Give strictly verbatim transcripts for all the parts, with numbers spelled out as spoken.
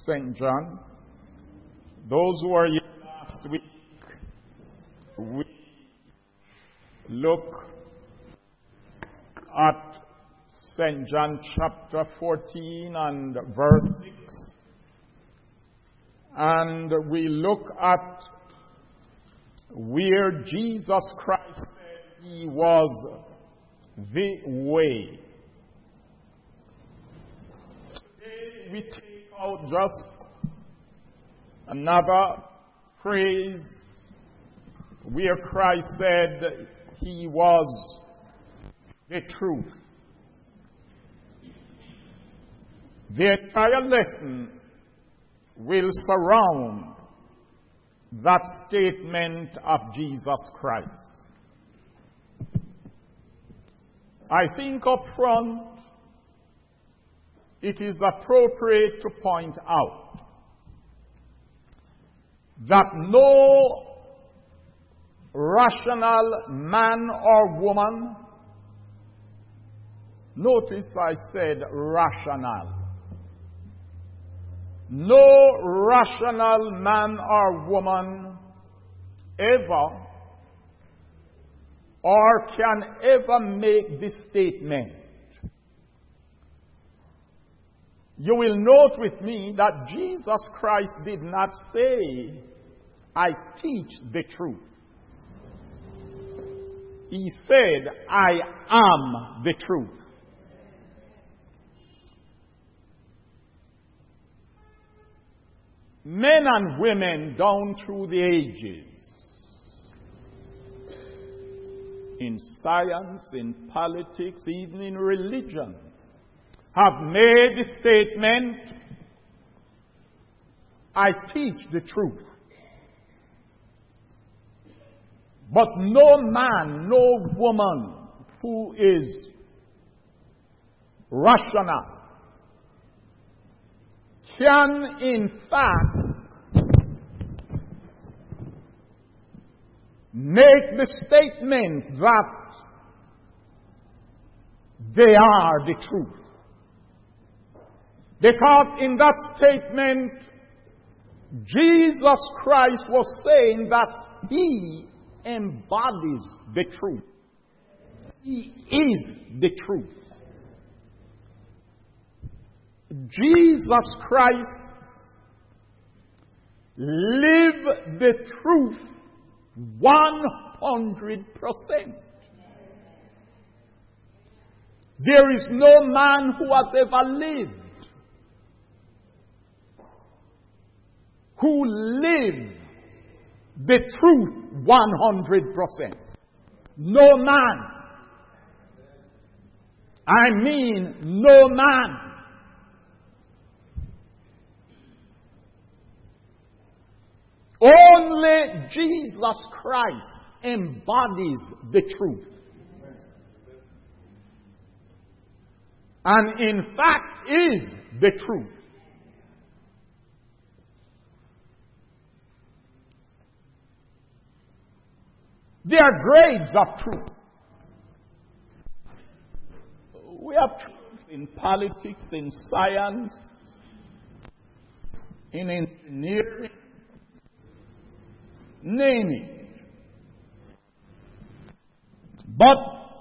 Saint John. Those who were here last week, we look at Saint John chapter fourteen and verse six. And we look at where Jesus Christ said he was the way. Today we take out just another phrase where Christ said he was the truth. The entire lesson will surround that statement of Jesus Christ. I think up front it is appropriate to point out that no rational man or woman, notice I said rational, no rational man or woman ever or can ever make this statement. You will note with me that Jesus Christ did not say, I teach the truth. He said, I am the truth. Men and women down through the ages, in science, in politics, even in religion, have made the statement, I teach the truth. But no man, no woman who is rational can in fact make the statement that they are the truth. Because in that statement, Jesus Christ was saying that he embodies the truth. He is the truth. Jesus Christ lived the truth one hundred percent. There is no man who has ever lived who lived the truth one hundred percent. No man. I mean, no man. Only Jesus Christ embodies the truth. And in fact is the truth. There are grades of truth. We have truth in politics, in science, in engineering, name it. But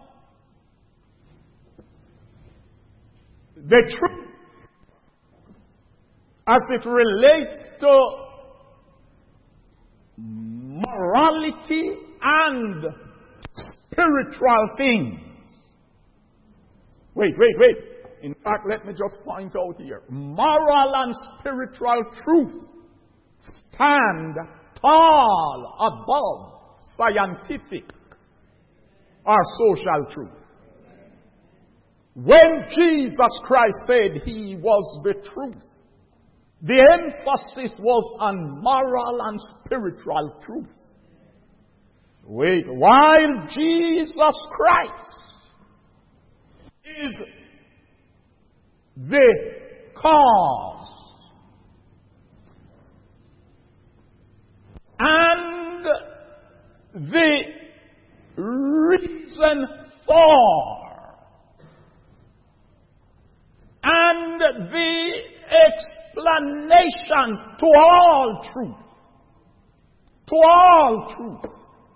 the truth, as it relates to morality and spiritual things. Wait, wait, wait. In fact, let me just point out here. Moral and spiritual truth stand tall above scientific or social truth. When Jesus Christ said he was the truth, the emphasis was on moral and spiritual truth. Wait, while Jesus Christ is the cause and the reason for and the explanation to all truth. To all truth.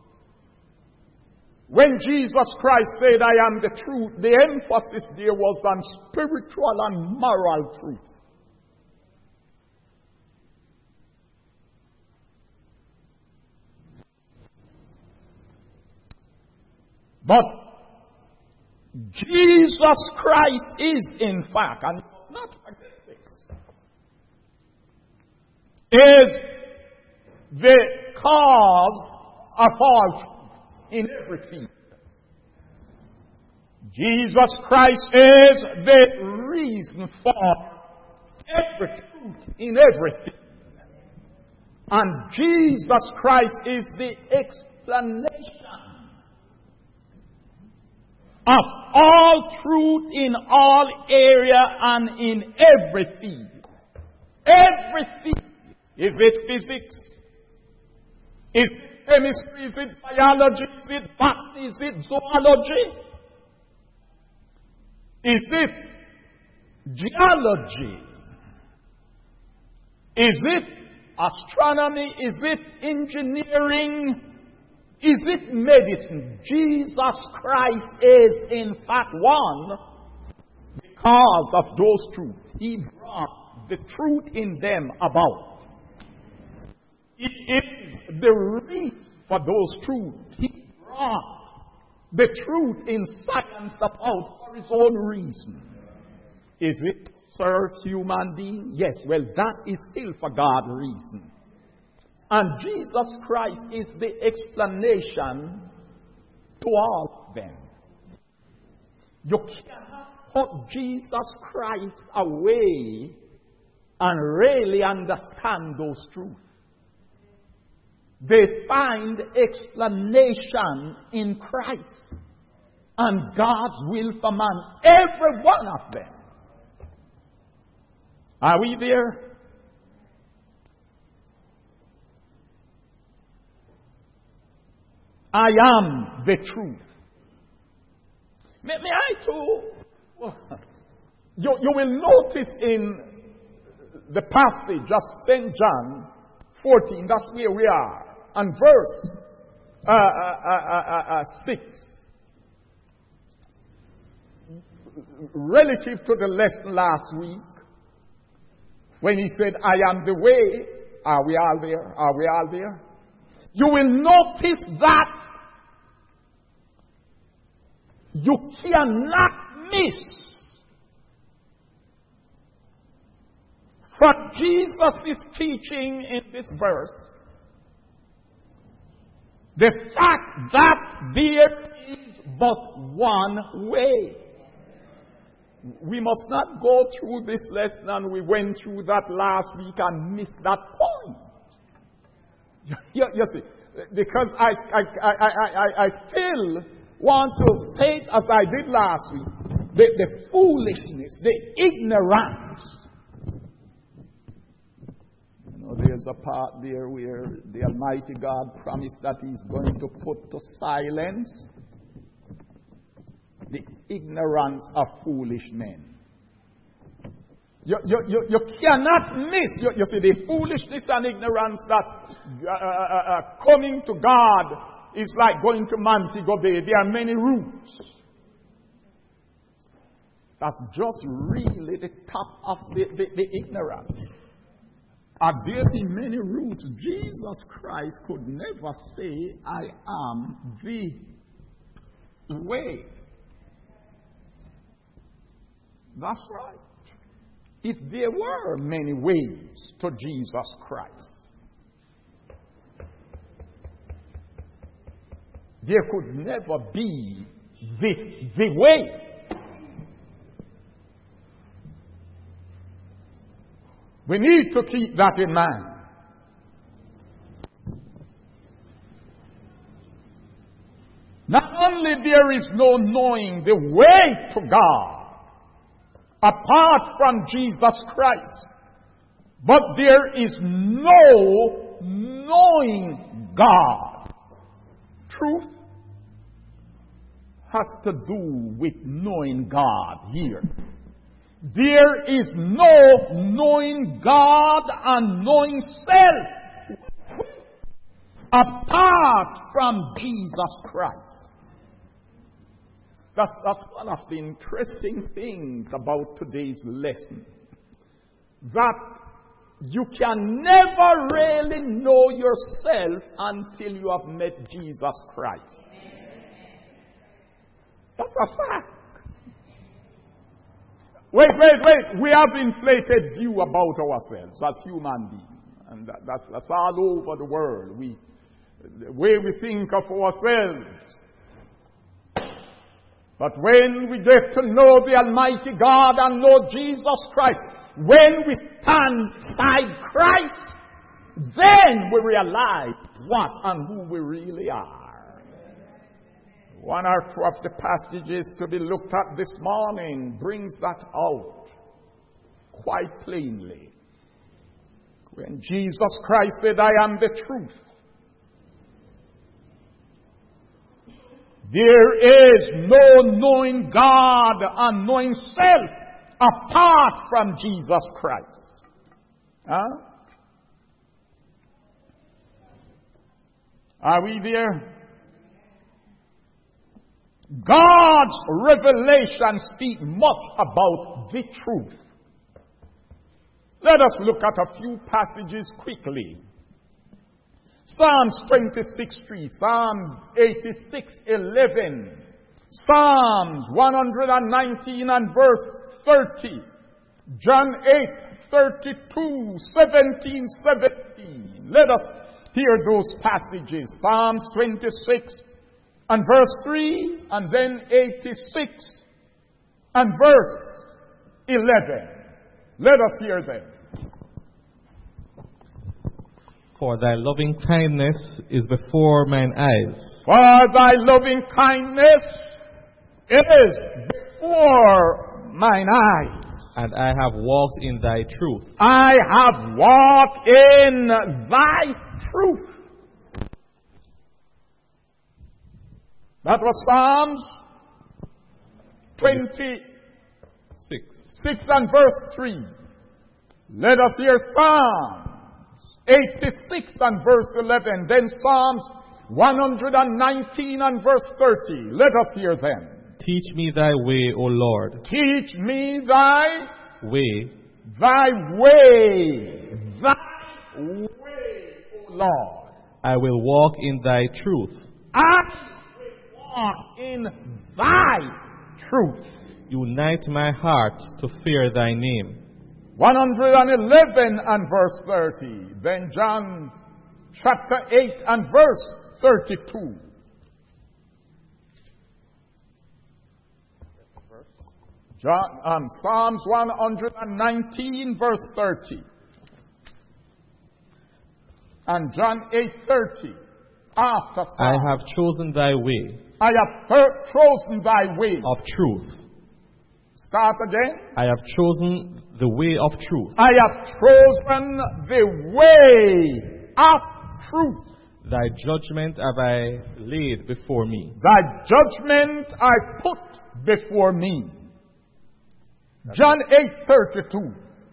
When Jesus Christ said, I am the truth, the emphasis there was on spiritual and moral truth. But Jesus Christ is, in fact, and not forget this, is the cause of all truth in everything. Jesus Christ is the reason for every truth in everything. And Jesus Christ is the explanation of all truth in all area and in everything. Everything. Is it physics? Is it chemistry? Is it biology? Is it botany? Is it zoology? Is it geology? Is it astronomy? Is it engineering? Is it medicine? Jesus Christ is in fact one because of those truths. He brought the truth in them about. It is the reason for those truths. He brought the truth in science about for his own reason. Is it to serve human beings? Yes, well, that is still for God's reason. And Jesus Christ is the explanation to all of them. You cannot put Jesus Christ away and really understand those truths. They find explanation in Christ and God's will for man, every one of them. Are we there? I am the truth. May, may I too? You, you will notice in the passage of Saint John fourteen, that's where we are, and verse uh, uh, uh, uh, uh, six. Relative to the lesson last week, when he said, I am the way, are we all there? Are we all there? You will notice that you cannot miss what Jesus is teaching in this verse. The fact that there is but one way. We must not go through this lesson, and we went through that last week and missed that point. You, you see, because I, I, I, I, I, I still want to state, as I did last week, the, the foolishness, the ignorance. You know, there's a part there where the Almighty God promised that He's going to put to silence the ignorance of foolish men. You, you, you, you cannot miss, you, you see, the foolishness and ignorance that uh, uh, uh, coming to God is like going to Montego Bay. There are many routes. That's just really the top of the, the, the ignorance. Are there be many routes? Jesus Christ could never say, I am the way. That's right. If there were many ways to Jesus Christ, there could never be the, the way. We need to keep that in mind. Not only there is no knowing the way to God apart from Jesus Christ, but there is no knowing God. Truth has to do with knowing God here. There is no knowing God and knowing self apart from Jesus Christ. That's, that's one of the interesting things about today's lesson. That you can never really know yourself until you have met Jesus Christ. That's a fact. Wait, wait, wait. We have inflated view about ourselves as human beings. And that, that, that's all over the world. We, the way we think of ourselves. But when we get to know the Almighty God and know Jesus Christ, when we stand beside Christ, then we realize what and who we really are. One or two of the passages to be looked at this morning brings that out quite plainly. When Jesus Christ said, I am the truth. There is no knowing God and knowing self apart from Jesus Christ. Huh? Are we there? God's revelation speaks much about the truth. Let us look at a few passages quickly. Psalms twenty-six three, Psalms eighty-six eleven, Psalms one nineteen and verse thirty, John eight thirty-two, seventeen seventeen. Let us hear those passages. Psalms twenty-six and verse three, and then eighty-six and verse eleven. Let us hear them. For thy loving kindness is before mine eyes. For thy loving kindness is before mine eyes. And I have walked in thy truth. I have walked in thy truth. That was Psalms twenty-six six and verse three. Let us hear Psalms eighty-six and verse eleven. Then Psalms one nineteen and verse thirty. Let us hear them. Teach me thy way, O Lord. Teach me thy way. Thy way. Thy way, O Lord. I will walk in thy truth. I will walk in thy truth. Unite my heart to fear thy name. one eleven and verse thirty. Then John chapter eight and verse thirty-two. John, um, Psalms one nineteen verse thirty. And John eight thirty. After Psalms. I have chosen thy way. I have per- chosen thy way. Of truth. Start again. I have chosen the way of truth. I have chosen the way of truth. Thy judgment have I laid before me. Thy judgment I put before me. John eight thirty-two.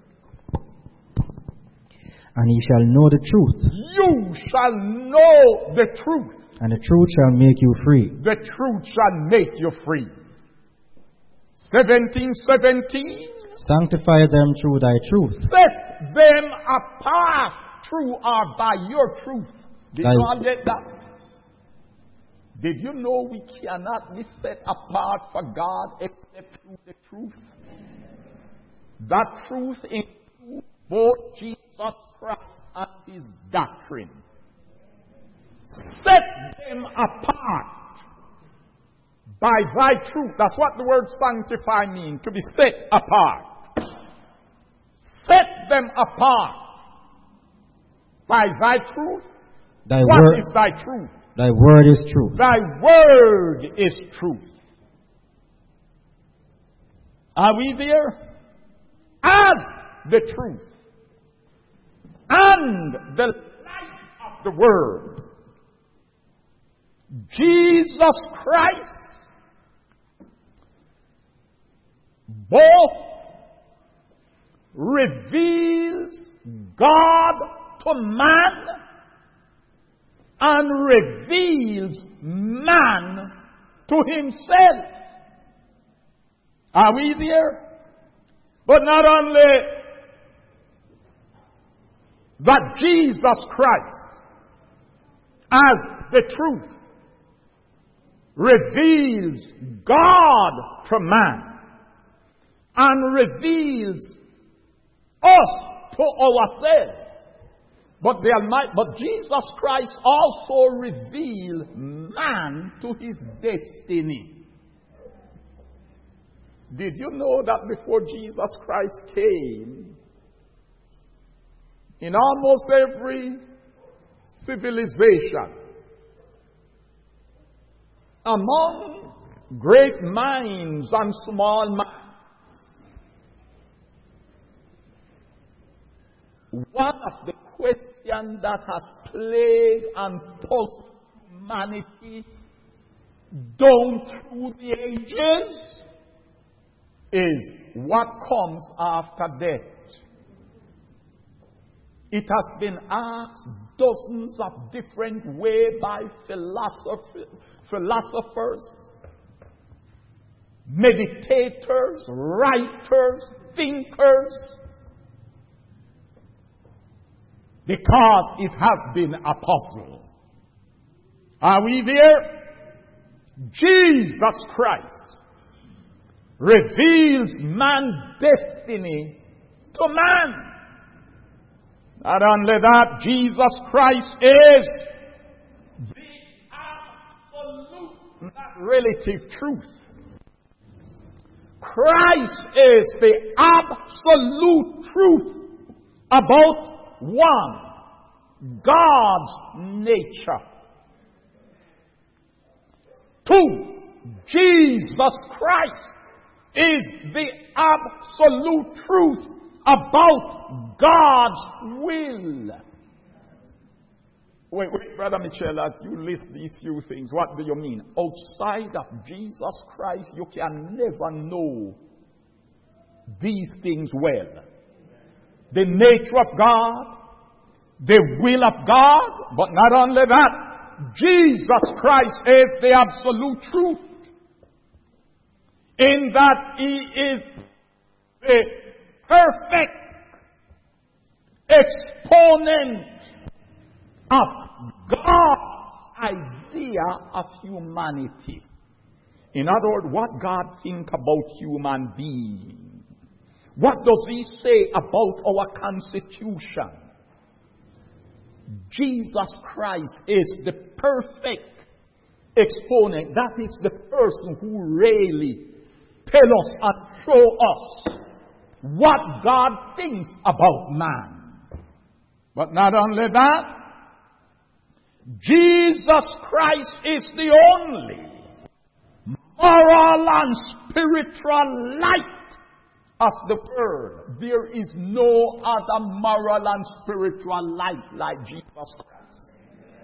And ye shall know the truth. You shall know the truth. And the truth shall make you free. The truth shall make you free. seventeen seventeen. Sanctify them through thy truth. Set them apart through or by your truth. Did Thy... you all get that? Did you know we cannot be set apart for God except through the truth? That truth includes both Jesus Christ and his doctrine. Set them apart by thy truth. That's what the word sanctify means, to be set apart. Set them apart by thy truth. Thy what word, is thy truth? Thy word is truth. Thy word is truth. Are we there? As the truth and the light of the word, Jesus Christ, both reveals God to man and reveals man to himself. Are we there? But not only that Jesus Christ, as the truth, reveals God to man and reveals us to ourselves. But the Almighty, but Jesus Christ also revealed man to his destiny. Did you know that before Jesus Christ came, in almost every civilization, among great minds and small minds, one of the questions that has plagued and puzzled humanity down through the ages is what comes after death. It has been asked dozens of different ways by philosoph- philosophers, meditators, writers, thinkers, because it has been a puzzle. Are we there? Jesus Christ reveals man's destiny to man. Not only that, Jesus Christ is the absolute, not relative truth. Christ is the absolute truth about one, God's nature. Two, Jesus Christ is the absolute truth about God's will. Wait, wait, Brother Michel, as you list these few things, what do you mean? Outside of Jesus Christ, you can never know these things well. The nature of God, the will of God, but not only that, Jesus Christ is the absolute truth, in that he is the perfect exponent of God's idea of humanity. In other words, what God thinks about human beings. What does he say about our constitution? Jesus Christ is the perfect exponent. That is the person who really tells us and shows us what God thinks about man. But not only that, Jesus Christ is the only moral and spiritual light of the world. There is no other moral and spiritual light like Jesus Christ.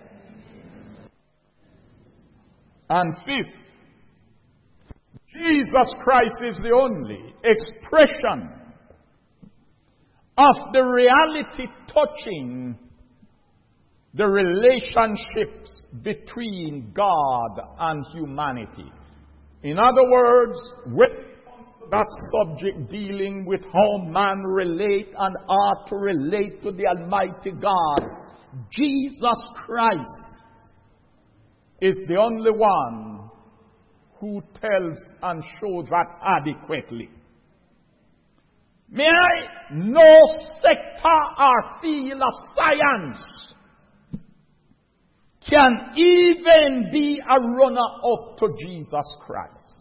And fifth, Jesus Christ is the only expression of the reality touching the relationships between God and humanity. In other words, when it comes to that subject dealing with how man relate and ought to relate to the Almighty God, Jesus Christ is the only one who tells and shows that adequately. May I, no sector or field of science can even be a runner-up to Jesus Christ.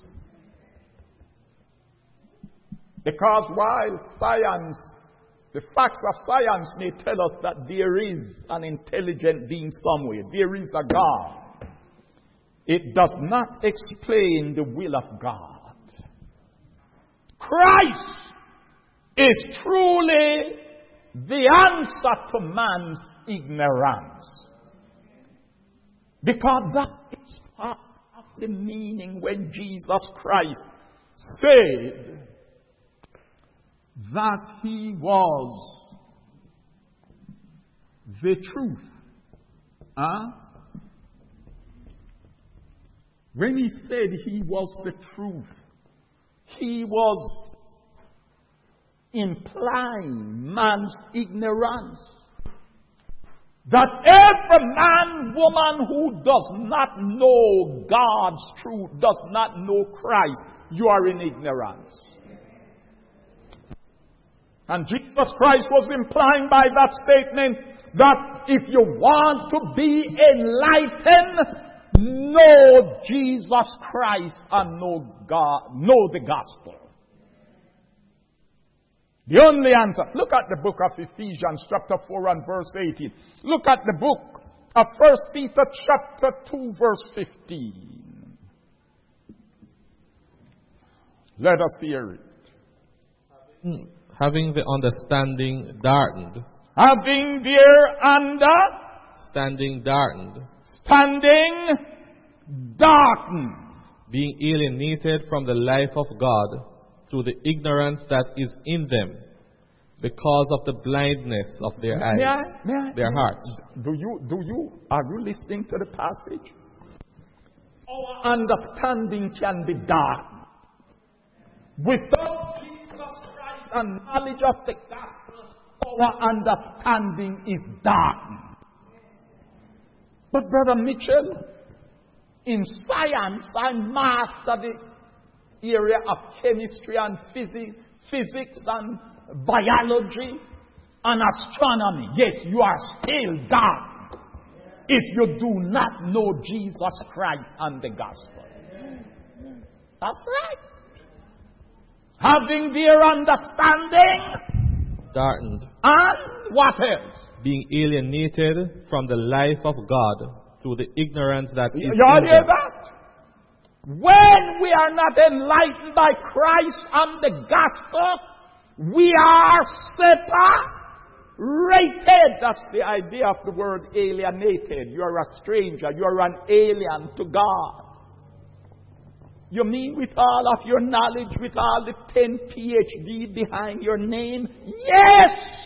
Because while science, the facts of science may tell us that there is an intelligent being somewhere, there is a God, it does not explain the will of God. Christ is truly the answer to man's ignorance. Because that is part of the meaning when Jesus Christ said that he was the truth. Huh? When he said he was the truth, he was implying man's ignorance. That every man, woman who does not know God's truth, does not know Christ, you are in ignorance. And Jesus Christ was implying by that statement that if you want to be enlightened, know Jesus Christ and know God, know the gospel. The only answer. Look at the book of Ephesians chapter four and verse eighteen. Look at the book of First Peter chapter two verse fifteen. Let us hear it. Having the understanding darkened. Having their Standing darkened. understanding darkened. Being alienated from the life of God through the ignorance that is in them, because of the blindness of their eyes, May I, may I, their hearts. Do you, do you, are you listening to the passage? Our understanding can be darkened. Without Jesus Christ and knowledge of the gospel, our understanding is darkened. But Brother Mitchell, in science, I master the area of chemistry and physics, physics and biology and astronomy. Yes, you are still dark if you do not know Jesus Christ and the gospel. That's right. Having their understanding Darkened. and what else? Being alienated from the life of God through the ignorance that is You in all hear them. that? When we are not enlightened by Christ and the gospel, we are separated. That's the idea of the word alienated. You are a stranger. You are an alien to God. You mean with all of your knowledge, with all the ten P H D behind your name? Yes!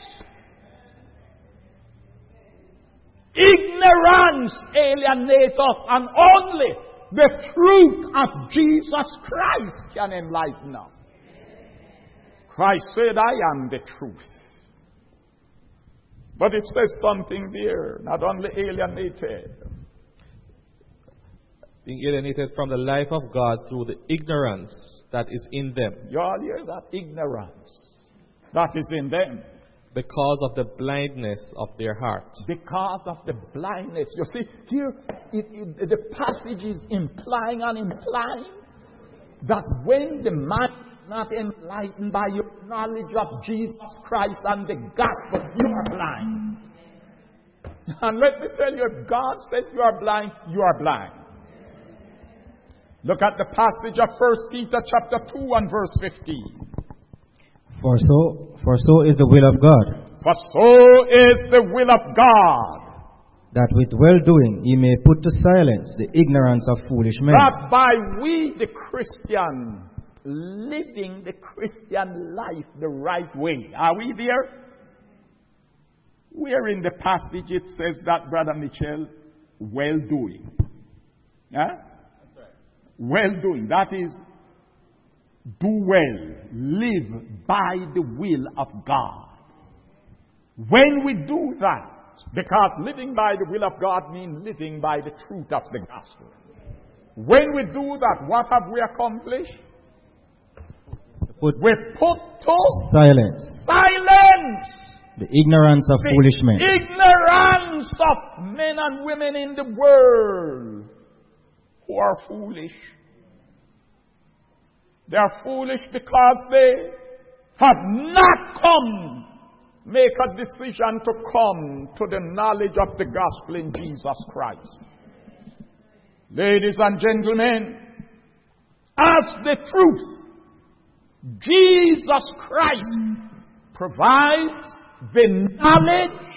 Ignorance alienates us, and only the truth of Jesus Christ can enlighten us. Christ said, I am the truth. But it says something there, not only alienated. Being alienated from the life of God through the ignorance that is in them. You all hear that? Ignorance that is in them. Because of the blindness of their heart. Because of the blindness. You see, here it, it, the passage is implying and implying that when the man is not enlightened by your knowledge of Jesus Christ and the gospel, you are blind. And let me tell you, if God says you are blind, you are blind. Look at the passage of First Peter chapter two and verse fifteen. For so, for so is the will of God, For so is the will of God, that with well-doing he may put to silence the ignorance of foolish men. that by we the Christian living the Christian life the right way. Are we there? Where in the passage it says that, Brother Mitchell, well-doing. Huh? Well-doing. That is, do well. Live by the will of God. When we do that, because living by the will of God means living by the truth of the gospel. When we do that, what have we accomplished? Put We put to silence silence the ignorance of the foolish men. ignorance of men and women in the world who are foolish. They are foolish because they have not come, make a decision to come to the knowledge of the gospel in Jesus Christ. Ladies and gentlemen, as the truth, Jesus Christ provides the knowledge.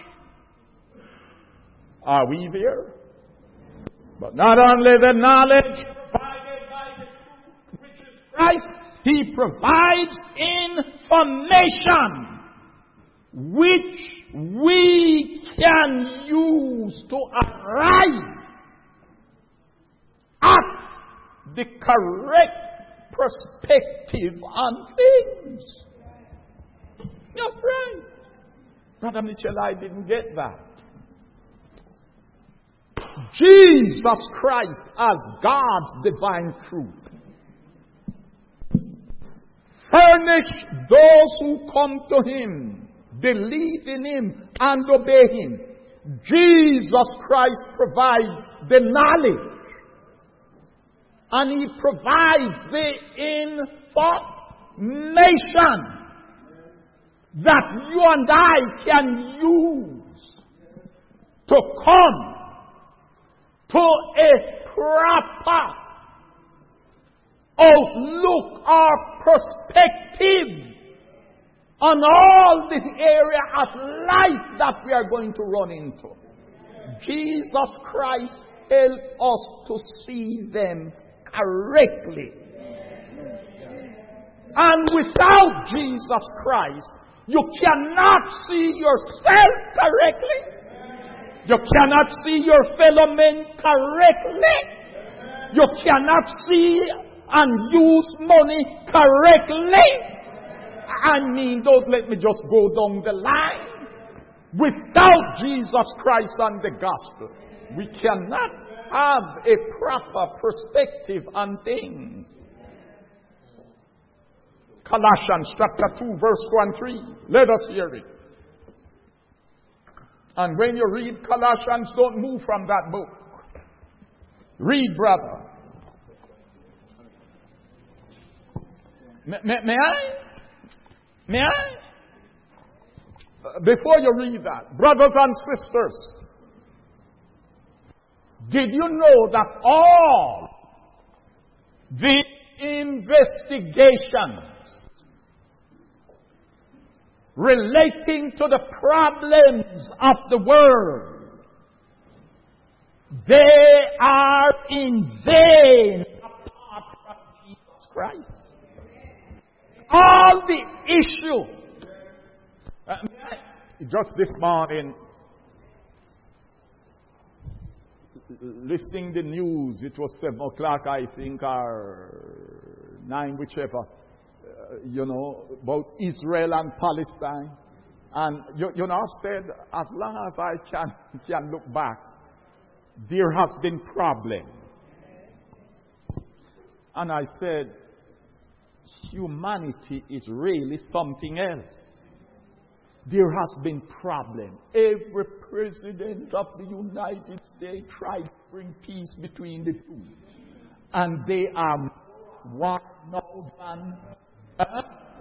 Are we there? But not only the knowledge provided by the truth, which is Christ, He provides information which we can use to arrive at the correct perspective on things. That's right. Brother Mitchell, I didn't get that. Jesus Christ as God's divine truth furnish those who come to Him, believe in Him, and obey Him. Jesus Christ provides the knowledge, and He provides the information that you and I can use to come to a proper outlook or perspective on all the area of life that we are going to run into. Jesus Christ helps us to see them correctly. And without Jesus Christ, you cannot see yourself correctly. You cannot see your fellow men correctly. You cannot see and use money correctly. I mean, don't let me just go down the line. Without Jesus Christ and the gospel, we cannot have a proper perspective on things. Colossians chapter two, verse two and three. Let us hear it. And when you read Colossians, don't move from that book. Read, brother. May, may, may I? May I? Uh, before you read that, brothers and sisters, did you know that all the investigations relating to the problems of the world, they are in vain apart from Jesus Christ? All the issue. Uh, just this morning, listening the news, it was seven o'clock, I think, or nine, whichever. Uh, you know, about Israel and Palestine. And, you, you know, I've said, as long as I can, can look back, there has been problem. And I said, humanity is really something else. There has been problem. Every president of the United States tried to bring peace between the two. And they are one now than Uh,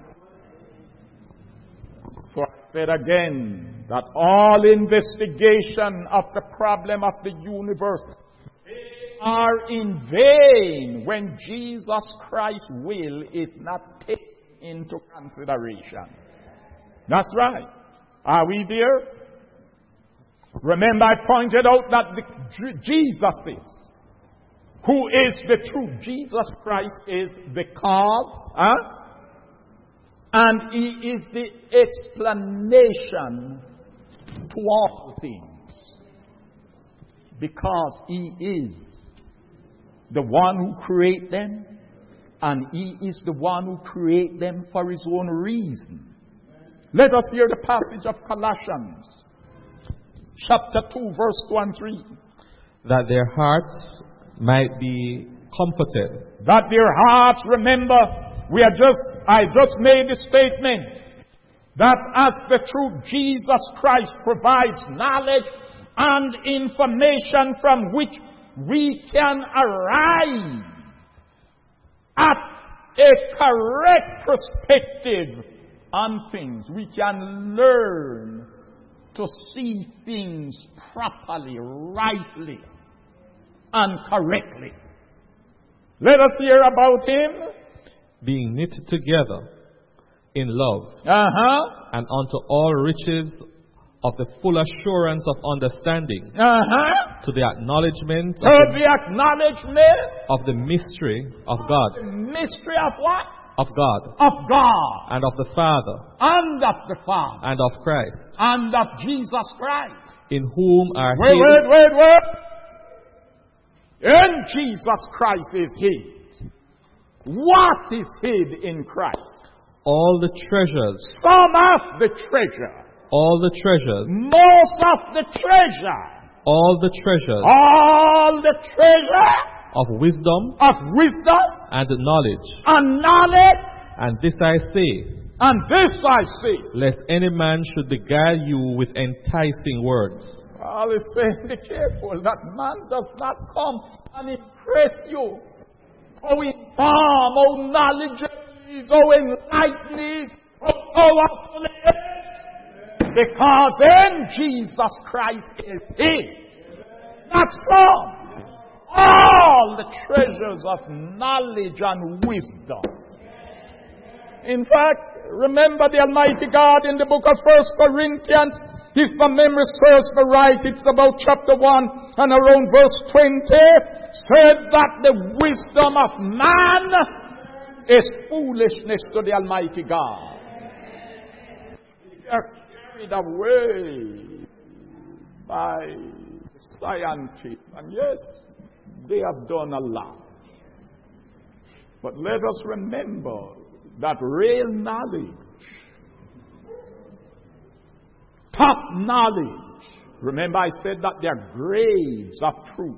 so I said again that all investigation of the problem of the universe are in vain when Jesus Christ's will is not taken into consideration. That's right. Are we there? Remember, I pointed out that the, Jesus is, who is the truth. Jesus Christ is the cause, huh? And He is the explanation to all things. Because He is the one who created them, and He is the one who created them for His own reason. Let us hear the passage of Colossians, chapter two, verse two and three. That their hearts might be comforted. That their hearts, remember, we are just, I just made the statement that as the truth, Jesus Christ provides knowledge and information from which we can arrive at a correct perspective on things. We can learn to see things properly, rightly, and correctly. Let us hear about Him. Being knit together in love, uh-huh. and unto all riches of the full assurance of understanding, uh-huh. to the acknowledgement to of the acknowledgement of the mystery of God, the mystery of what? of God, of God, and of the Father, and of the Father, and of Christ, and of Jesus Christ. in whom are Wait, hid wait, wait, wait. In Jesus Christ is hid. What is hid in Christ? all the treasures, Some of the treasure. all the treasures, Most of the treasure. all the treasures All the treasure of wisdom of wisdom and knowledge. and knowledge. And this I say, And this I say. lest any man should beguile you with enticing words. Paul is saying, be careful that man does not come and impress you. Oh, inform, oh, knowledge, oh, enlighten, oh, powerful. Because in Jesus Christ is hid, not some, all the treasures of knowledge and wisdom. In fact, remember the Almighty God in the book of First Corinthians, if my memory serves me right, it's about chapter one and around verse twenty, said that the wisdom of man is foolishness to the Almighty God. They are carried away by scientists, and yes, they have done a lot. But let us remember that real knowledge, top knowledge, remember I said that there are grades of truth.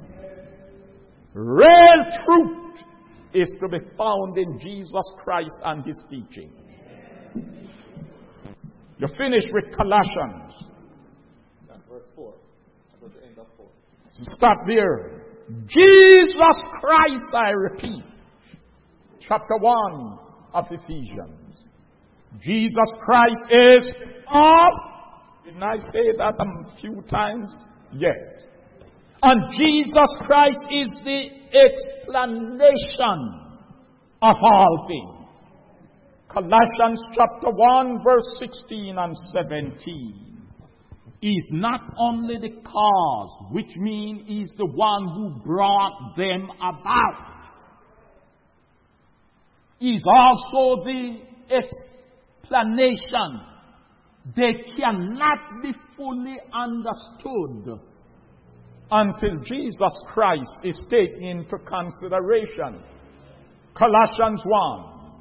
Real truth is to be found in Jesus Christ and His teaching. You finish with Colossians. Verse four. At the end of four. Start there. Jesus Christ, I repeat. Chapter one of Ephesians. Jesus Christ is of. Didn't I say that a few times? Yes. And Jesus Christ is the explanation of all things. Colossians chapter one verse sixteen and seventeen. Is not only the cause, which means He's the one who brought them about. He's also the explanation. They cannot be fully understood until Jesus Christ is taken into consideration. Colossians one,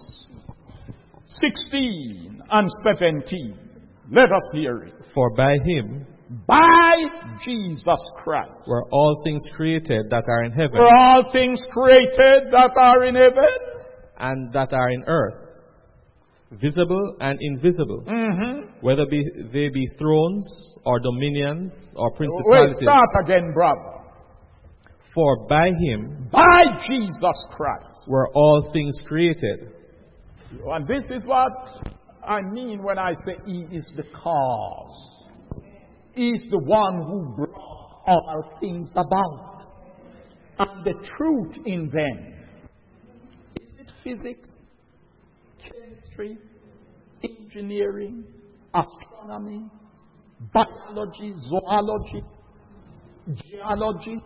sixteen and seventeen. Let us hear it. For by Him By Jesus Christ were all things created that are in heaven were all things created that are in heaven and that are in earth, visible and invisible, Mm-hmm. whether be, they be thrones or dominions or Wait, principalities. start again, brother. For by Him By Jesus Christ. were all things created. And this is what I mean when I say He is the cause. He is the one who brought all things about. And the truth in them. Is it physics, chemistry, engineering, astronomy, biology, zoology, geology?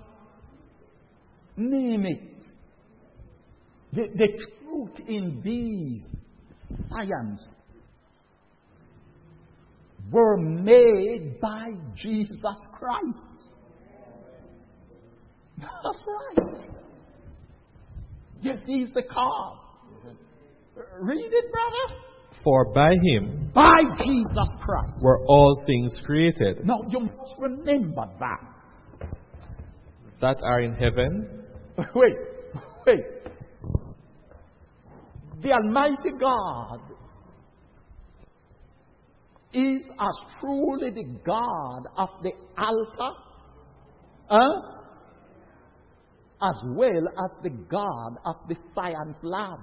Name it. The, the truth in these science were made by Jesus Christ. That's right. Yes, He's the cause. Read it, brother. For by Him By Jesus Christ. were all things created Now, you must remember that. that are in heaven Wait, wait. The Almighty God is as truly the God of the altar, huh? as well as the God of the science lab.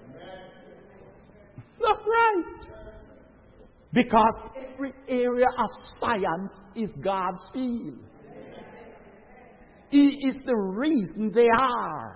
That's right. Because every area of science is God's field. He is the reason they are.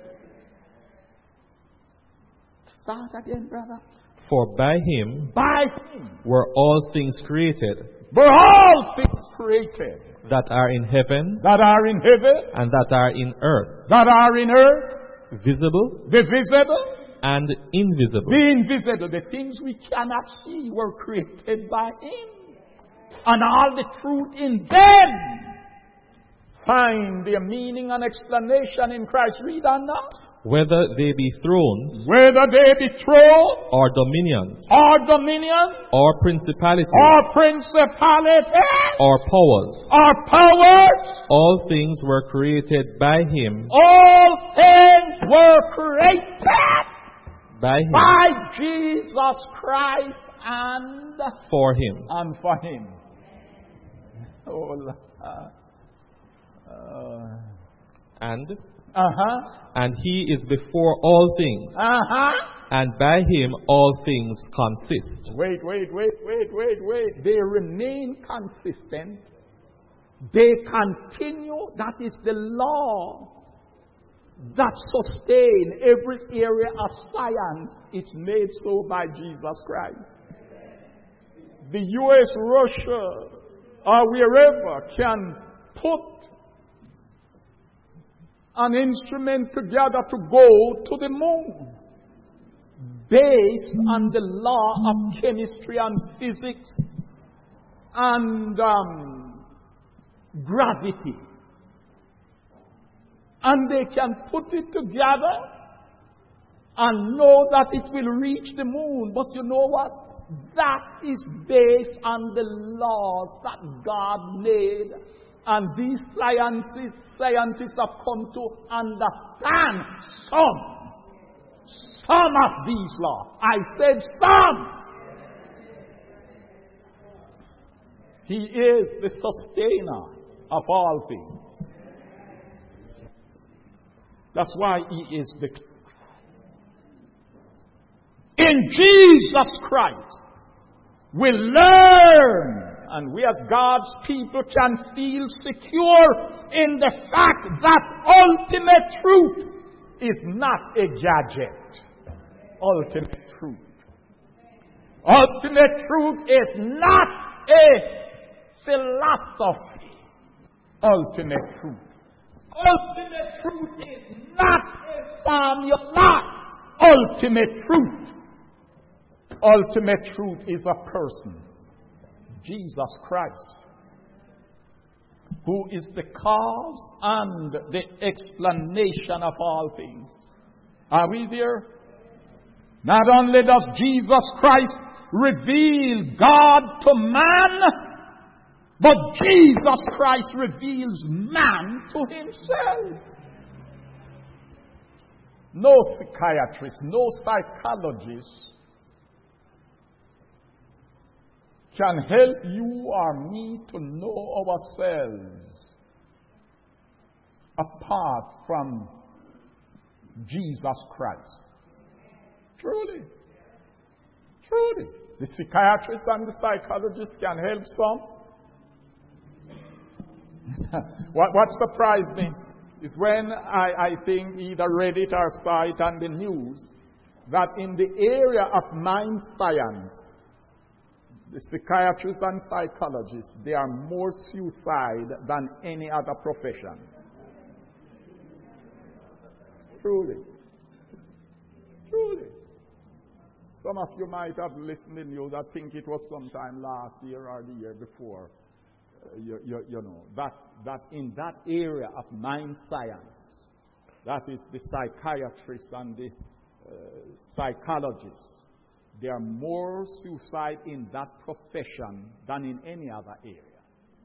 Start again, brother. For by Him By Him were all things created were all things created that are in heaven that are in heaven, and that are in earth, that are in earth, visible the visible, and invisible. The invisible, the things we cannot see, were created by Him. And all the truth in them find their meaning and explanation in Christ. Read on now. Whether they be thrones, Whether they be thrones, or dominions, or dominion, or principalities, or principalities, or powers, or powers, all things were created by Him, all things were created by Him, by Jesus Christ and for Him. and for Him. Oh, uh, uh, And uh-huh, and He is before all things, uh-huh. and by Him all things consist. Wait, wait, wait, wait, wait, wait. They remain consistent. They continue. That is the law that sustain every area of science. It's made so by Jesus Christ. The U S, Russia, or wherever can put an instrument together to go to the moon based on the law of chemistry and physics and um, gravity. And they can put it together and know that it will reach the moon. But you know what? That is based on the laws that God made. And these scientists, scientists have come to understand some, some of these laws. I said some. He is the sustainer of all things. That's why He is the... In Jesus Christ, we learn, and we as God's people can feel secure in the fact that ultimate truth is not a gadget. Ultimate truth. Ultimate truth is not a philosophy. Ultimate truth. Ultimate truth is not a formula. Ultimate truth. Ultimate truth is a person. Jesus Christ, who is the cause and the explanation of all things. Are we there? Not only does Jesus Christ reveal God to man, but Jesus Christ reveals man to himself. No psychiatrist, no psychologist can help you or me to know ourselves apart from Jesus Christ. Truly. Truly. The psychiatrists and the psychologists can help some. what, what surprised me is when I, I think either read it or saw it on the news that in the area of mind science, the psychiatrists and psychologists, they are more suicide than any other profession. Truly. Truly. Some of you might have listened to the news. I think it was sometime last year or the year before. Uh, you, you, you know, that, that in that area of mind science, that is the psychiatrists and the uh, psychologists, there are more suicide in that profession than in any other area.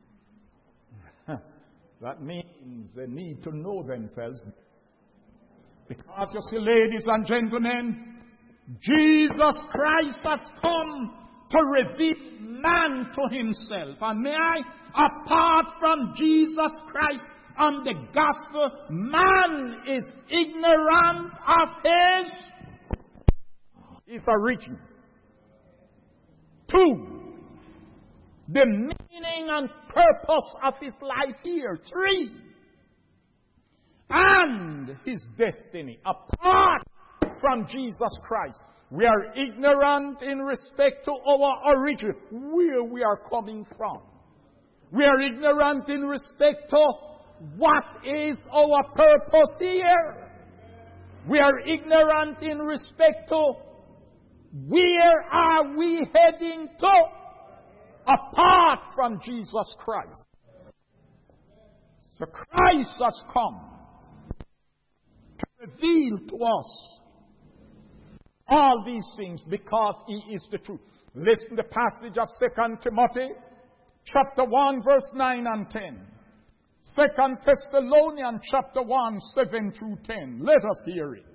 That means they need to know themselves. Because you see, ladies and gentlemen, Jesus Christ has come to reveal man to himself. And may I, apart from Jesus Christ and the gospel, man is ignorant of his his origin. Two, the meaning and purpose of his life here. Three, and his destiny. Apart from Jesus Christ, we are ignorant in respect to our origin, where we are coming from. We are ignorant in respect to what is our purpose here. We are ignorant in respect to where are we heading to apart from Jesus Christ. So Christ has come to reveal to us all these things because He is the truth. Listen to the passage of Second Timothy chapter one verse nine and ten. Second Thessalonians chapter one, seven through ten. Let us hear it.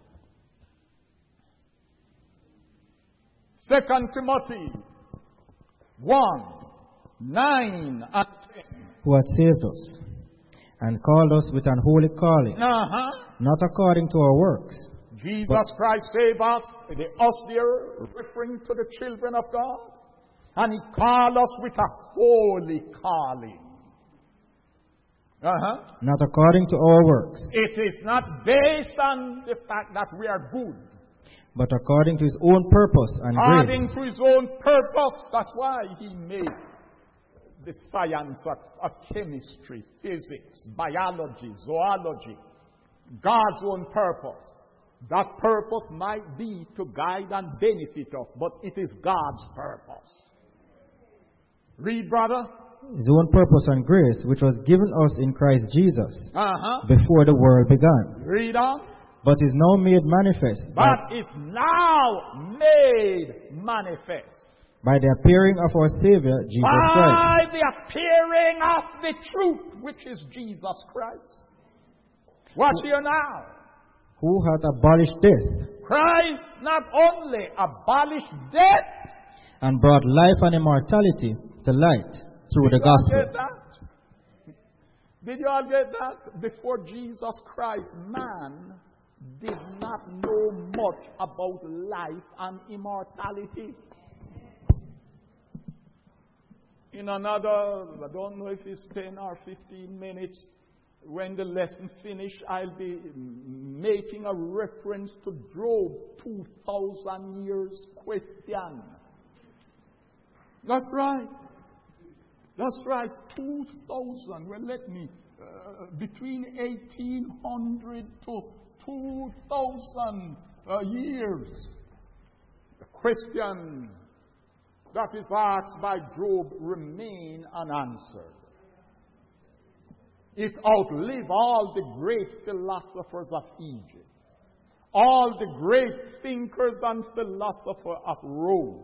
Second Timothy one, nine and ten. Who hath saved us, and called us with an holy calling, Uh-huh. not according to our works. Jesus But- Christ saved us, the us there, referring to the children of God. And He called us with a holy calling. Uh-huh. Not according to our works, It is not based on the fact that we are good. but according to His own purpose and According grace. to His own purpose. That's why He made the science of, of chemistry, physics, biology, zoology. God's own purpose. That purpose might be to guide and benefit us, but it is God's purpose. Read, brother. His own purpose and grace, which was given us in Christ Jesus Uh-huh. before the world began, Read on. but is now made manifest by, But is now made manifest by the appearing of our Savior, Jesus Christ, by the appearing of the truth, which is Jesus Christ. Watch here now. who hath abolished death Christ not only abolished death. and brought life and immortality to light through the Did you all gospel. get that? Did you all get that? Before Jesus Christ, man did not know much about life and immortality. In another, I don't know if it's ten or fifteen minutes, when the lesson finished, I'll be making a reference to Job two thousand years question. That's right. That's right, two thousand. Well, let me, uh, between eighteen hundred to two thousand uh, years. The question that is asked by Job remain unanswered. It outlived all the great philosophers of Egypt, all the great thinkers and philosophers of Rome.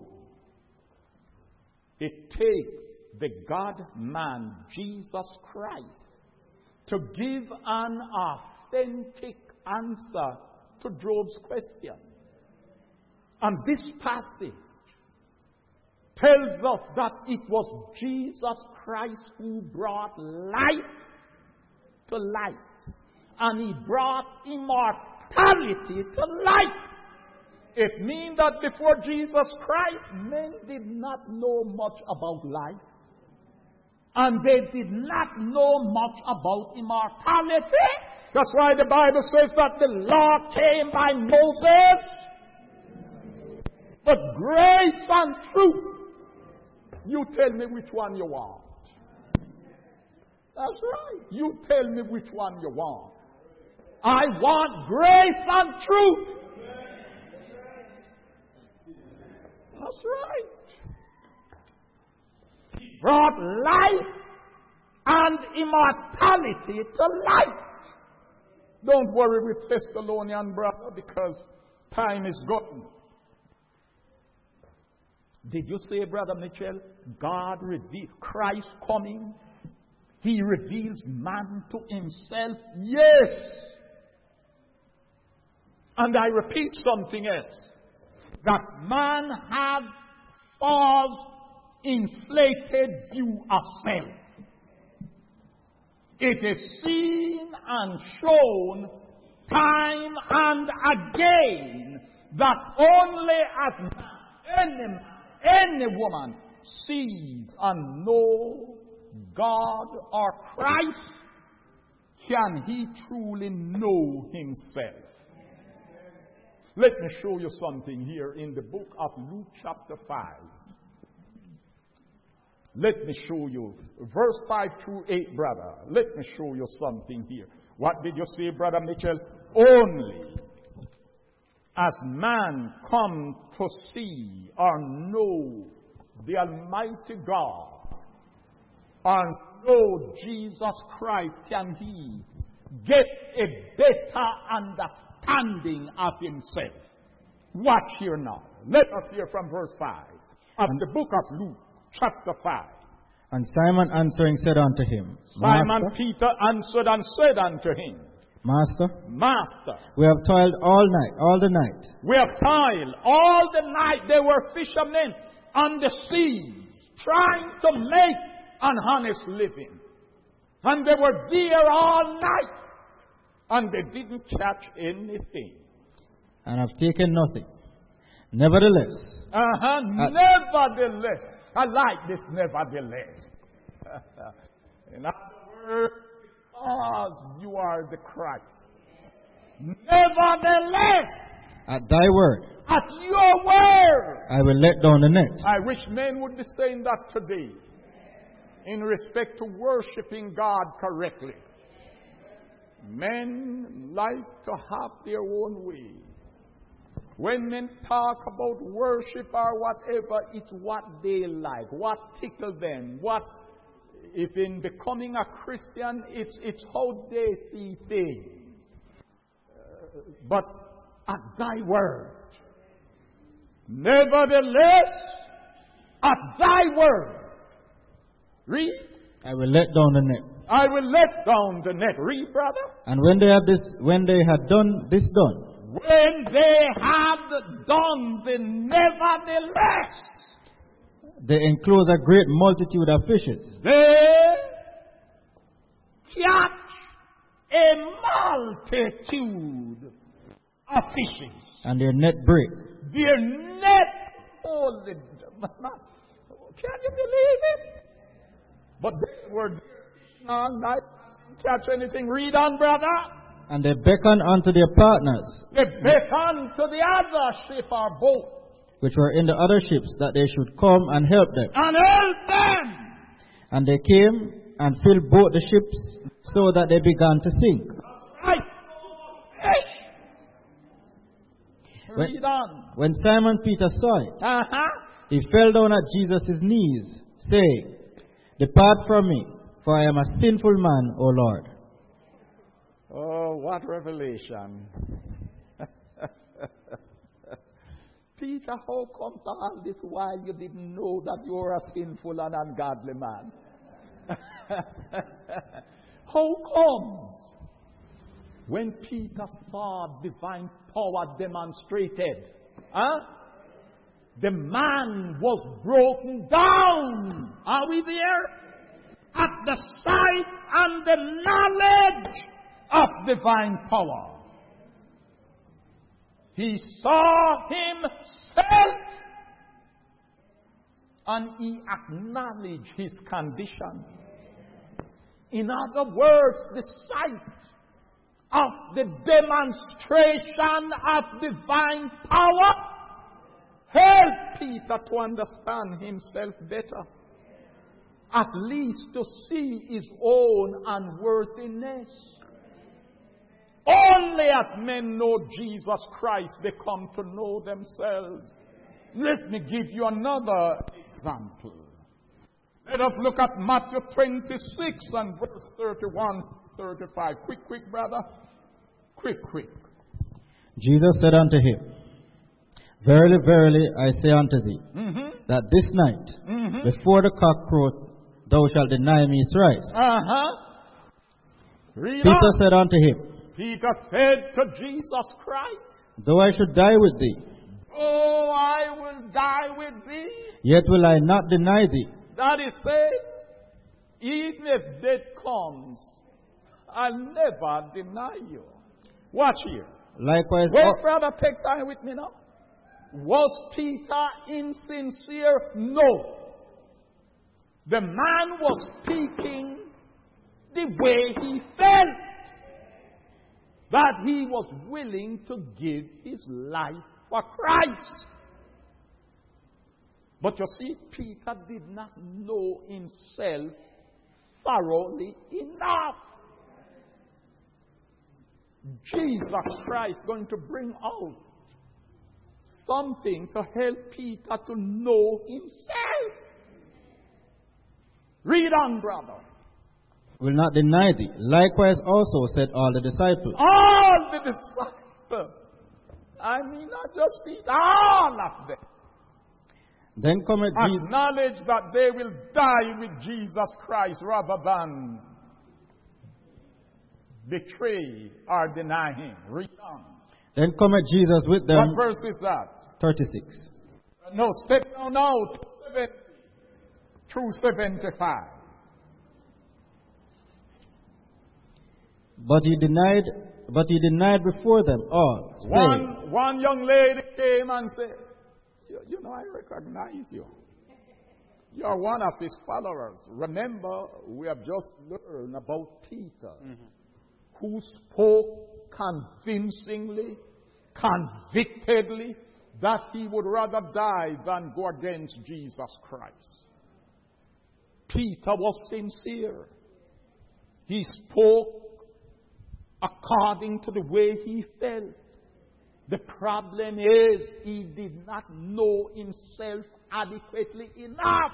It takes the God-man, Jesus Christ, to give an authentic answer to Job's question. And this passage tells us that it was Jesus Christ who brought life to light. And He brought immortality to life. It means that before Jesus Christ, men did not know much about life. And they did not know much about immortality. That's why the Bible says that the law came by Moses. But grace and truth, you tell me which one you want. That's right. You tell me which one you want. I want grace and truth. That's right. He brought life and immortality to light. Don't worry with Thessalonian brother, because time is gone. Did you say, Brother Mitchell, God revealed Christ coming? He reveals man to himself? Yes. And I repeat something else. That man had false, inflated view of self. It is seen and shown time and again that only as any, any woman sees and knows God or Christ, can he truly know himself. Let me show you something here in the book of Luke chapter five. Let me show you verse five through eight, brother. Let me show you something here. What did you say, Brother Mitchell? Only as man come to see or know the Almighty God or know Jesus Christ, can he get a better understanding of himself? Watch here now. Let us hear from verse five of the book of Luke, chapter five. And Simon answering said unto him, Simon Master, Peter answered and said unto him, Master, Master, we have toiled all night, all the night, we have toiled all the night. They were fishermen on the seas, trying to make an honest living. And they were there all night, and they didn't catch anything. and have taken nothing. Nevertheless, Uh-huh. Uh, Nevertheless. I like this nevertheless. In other words, because you are the Christ. Nevertheless, at thy word, at your word. I will let down the net. I wish men would be saying that today in respect to worshiping God correctly. Men like to have their own way. When men talk about worship or whatever, it's what they like, what tickles them, what, if in becoming a Christian, it's, it's how they see things. Uh, but at thy word, nevertheless, at thy word, read, I will let down the net. I will let down the net. Read, brother. And when they had this, when they had done this done, When they had done the nevertheless, they enclosed a great multitude of fishes, they catch a multitude of fishes. and their net brake. Their net, holy, can you believe it? But they were there fishing all night, didn't catch anything. Read on, brother. And they beckoned unto their partners, They beckoned to the other ship or boat which were in the other ships, that they should come and help them. and help them. And they came and filled both the ships, so that they began to sink. Right. Fish. When- Read on. When Simon Peter saw it, Uh-huh. he fell down at Jesus' knees, saying, Depart from me, for I am a sinful man, O Lord. Oh, what revelation. Peter, how comes all this while you didn't know that you were a sinful and ungodly man? How comes? When Peter saw divine power demonstrated, huh? The man was broken down. Are we there? At the sight and the knowledge of divine power. He saw himself and he acknowledged his condition. In other words, the sight of the demonstration of divine power helped Peter to understand himself better. At least to see his own unworthiness. Only as men know Jesus Christ, they come to know themselves. Let me give you another example. Let us look at Matthew twenty-six and verse thirty-one, thirty-five. Quick, quick, brother. Quick, quick. Jesus said unto him, Verily, verily, I say unto thee, Mm-hmm. that this night, Mm-hmm. before the cock croweth, thou shalt deny me thrice. Uh-huh. Read Peter on. said unto him, Peter said to Jesus Christ, Though I should die with thee, Oh, I will die with thee. yet will I not deny thee. That is saying, even if death comes, I'll never deny you. Watch here. Likewise, Wait, al- brother, take time with me now. Was Peter insincere? No. The man was speaking the way he felt. That he was willing to give his life for Christ. But you see, Peter did not know himself thoroughly enough. Jesus Christ going to bring out something to help Peter to know himself. Read on, brother. Will not deny thee. Likewise also said all the disciples. All the disciples. I mean, not just Peter, all of them. Then cometh Jesus. Acknowledge that they will die with Jesus Christ rather than betray or deny him. Read on. Then cometh Jesus with them. What verse is that? thirty-six. No, step down now to seventy through seventy-five. But he denied, but he denied before them all, saying, One, one young lady came and said, you, you know, I recognize you. You are one of his followers. Remember, we have just learned about Peter, mm-hmm. who spoke convincingly, convictedly, that he would rather die than go against Jesus Christ. Peter was sincere. He spoke according to the way he felt. The problem is he did not know himself adequately enough.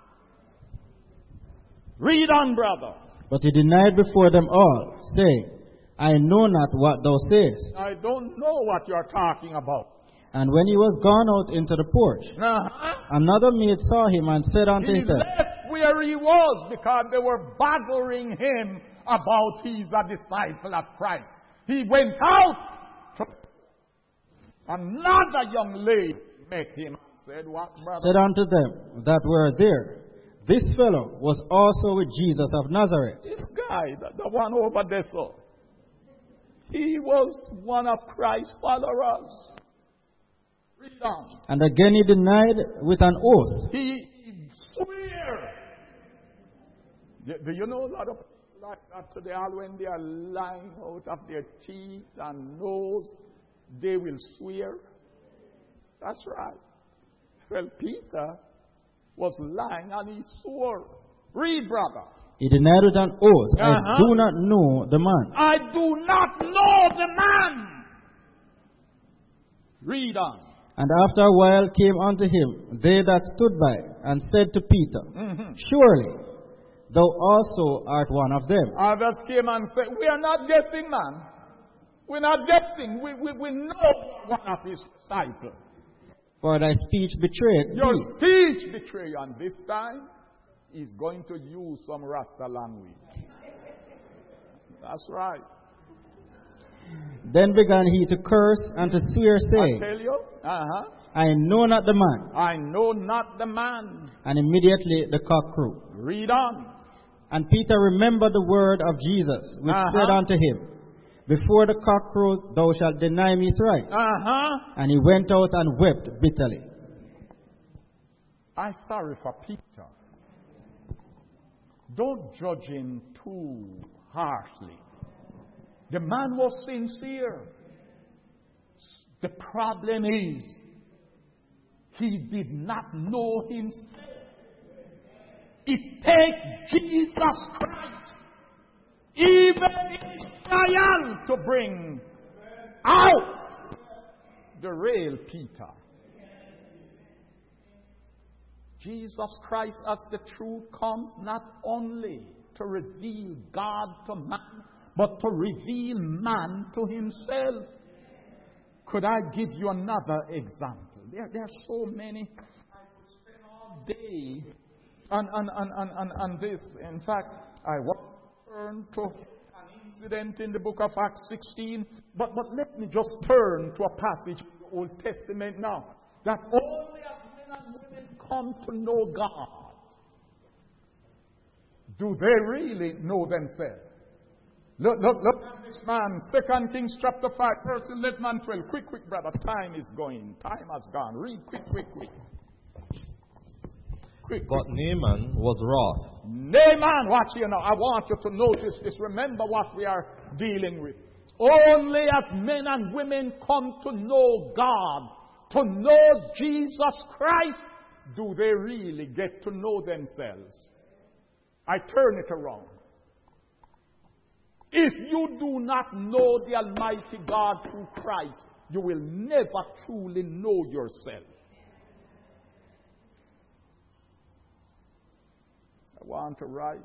Read on, brother. But he denied before them all, saying, I know not what thou sayest. I don't know what you're talking about. And when he was gone out into the porch, uh-huh. another maid saw him and said unto he him, left where he was because they were bothering him about he's a disciple of Christ. He went out. To another young lady met him and said, what, brother? Said unto them that were there, this fellow was also with Jesus of Nazareth. This guy, the, the one over there, so he was one of Christ's followers. Read on. And again he denied with an oath. He, he swear. Do, do you know a lot of people like that today? All when they are lying out of their teeth and nose, they will swear. That's right. Well, Peter was lying and he swore. Read, brother. He denied with an oath, uh-huh. I do not know the man. I do not know the man. Read on. And after a while came unto him they that stood by, and said to Peter, mm-hmm. Surely thou also art one of them. Others came and said, we are not guessing, man. We're not guessing. We, we, we know one of his disciples. For thy speech betrayed Your thee. speech betrayed you, and this time he's going to use some Rasta language. That's right. Then began he to curse and to swear, saying, I tell you, uh-huh. I know not the man. I know not the man. And immediately the cock crew. Read on. And Peter remembered the word of Jesus, which uh-huh. said unto him, before the cock crew thou shalt deny me thrice. Uh-huh. And he went out and wept bitterly. I'm sorry for Peter. Don't judge him too harshly. The man was sincere. The problem is, he did not know himself. It takes Jesus Christ, even in Israel, to bring out the real Peter. Jesus Christ as the truth comes not only to reveal God to man, but to reveal man to himself. Could I give you another example? There, there are so many. I could spend all day on, on, on, on, on, on this. In fact, I want to turn to an incident in the book of Acts sixteen. But, but let me just turn to a passage in the Old Testament now. That only as men and women come to know God, do they really know themselves. Look, look, look at this man. Second Kings chapter five, verse eleven and twelve. Quick, quick, brother. Time is going. Time has gone. Read quick, quick, quick. Quick, But quick. Naaman was wroth. Naaman, watch here now. I want you to notice this. Remember what we are dealing with. Only as men and women come to know God, to know Jesus Christ, do they really get to know themselves. I turn it around. If you do not know the Almighty God through Christ, you will never truly know yourself. I want to write.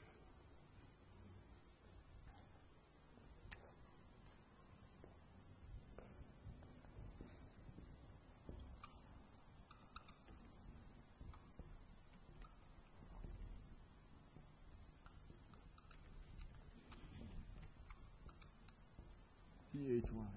T H Y.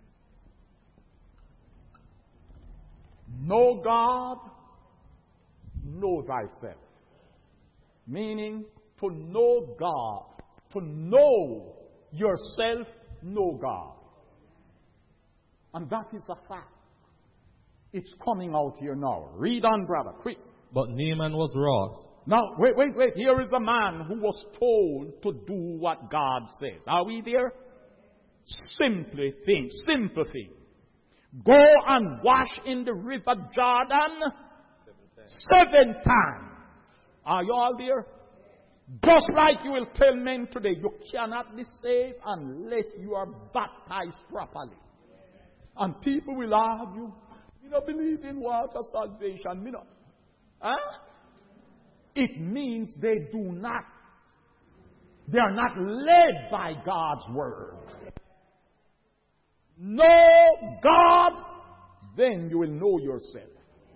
Know God, know thyself. Meaning, to know God, to know yourself, know God. And that is a fact. It's coming out here now. Read on, brother, quick. But Naaman was wroth. Now, wait, wait, wait. Here is a man who was told to do what God says. Are we there? Simply think, simple thing. Go and wash in the river Jordan seven times. Are you all there? Just like you will tell men today, you cannot be saved unless you are baptized properly. And people will argue, you don't believe in water salvation. You know. Huh? It means they do not. They are not led by God's word. Know God, then you will know yourself.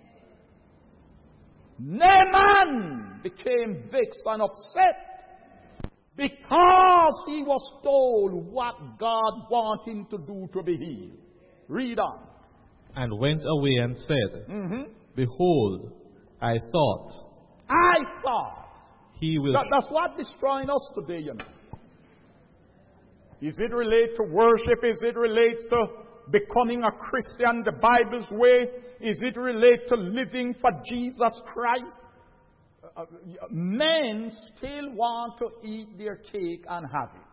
Naaman became vexed and upset because he was told what God wanted him to do to be healed. Read on. And went away and said, Mm-hmm. Behold, I thought. I thought. He will. That, that's what destroying us today, you know. Is it related to worship? Is it related to becoming a Christian the Bible's way? Is it related to living for Jesus Christ? Uh, men still want to eat their cake and have it.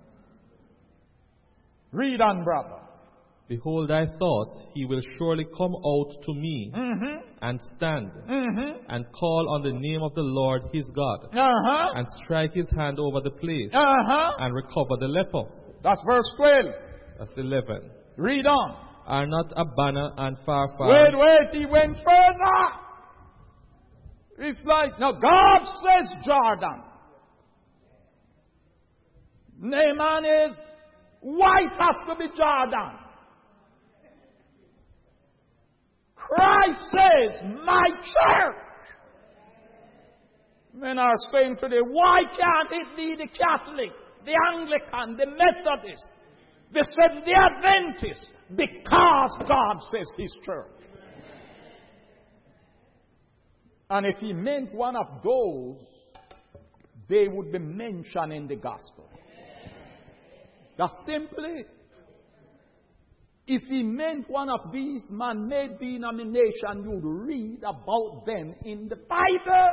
Read on, brother. Behold, I thought, he will surely come out to me Mm-hmm. and stand Mm-hmm. and call on the name of the Lord his God Uh-huh. and strike his hand over the place Uh-huh. and recover the leper. That's verse twelve. That's eleven. Read on. Are not Abana and Pharpar? Wait, wait, he went further. It's like, now God says Jordan. Naaman is, white has to be Jordan. Christ says, my church. Men are saying today, why can't it be the Catholic, the Anglican, the Methodist, the Seventh-day Adventist? Because God says his church. And if he meant one of those, they would be mentioned in the gospel. That's simply, if he meant one of these man-made denominations, you'd read about them in the Bible.